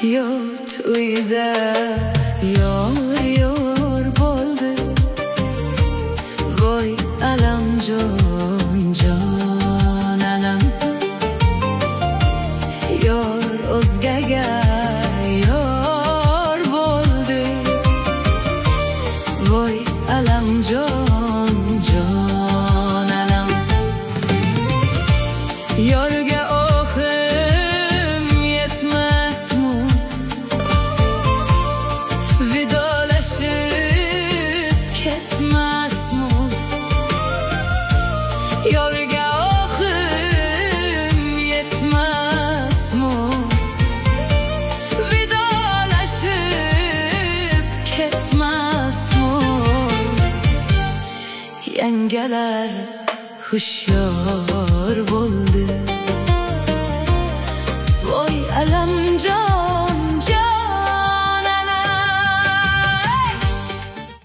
Yot uyda yor bo'ldi. Voy alam jon alam. Yor o'zgaga yor bo'ldi. Voy alam jon alam. Yorga ohim yetmasmi? Vidolashib ketmasmi? Yorga ohim yetmasmi? Vidolashib ketmasmi? Yangalar hushyor bo'l.